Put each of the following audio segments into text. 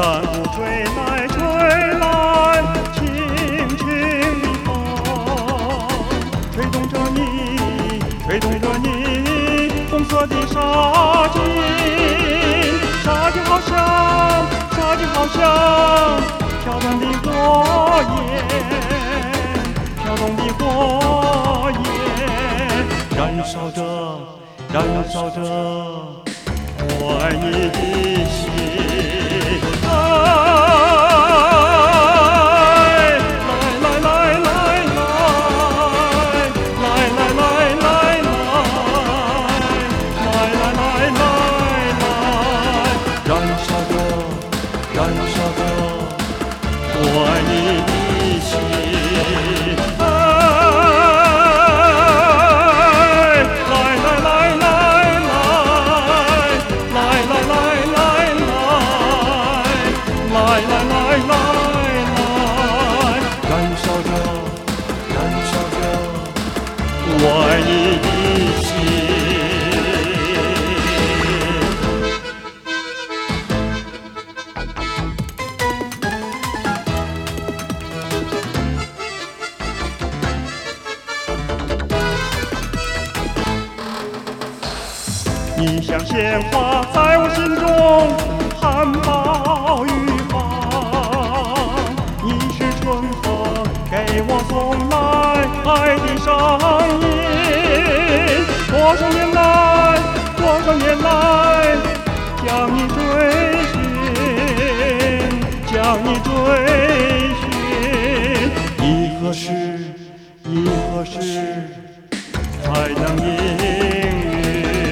山谷吹来吹来，轻轻的风，吹动着你，吹动着你红色的纱巾，纱巾好像，纱巾好像飘动的火焰，飘动的火焰，燃烧着，燃烧着我爱你的心。燃烧着我爱你的心，来来来来来，来来来来来，来来来来来，燃烧着，燃烧着我爱你的心。你像鲜花在我心中含苞欲放，你是春风给我送来爱的声音。多少年来，多少年来，将你追寻，将你追寻。你何时，你何时才能应允？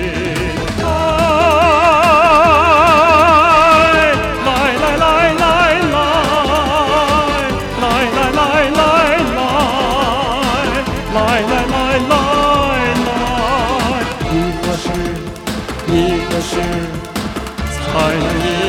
来来来来来，你何时才能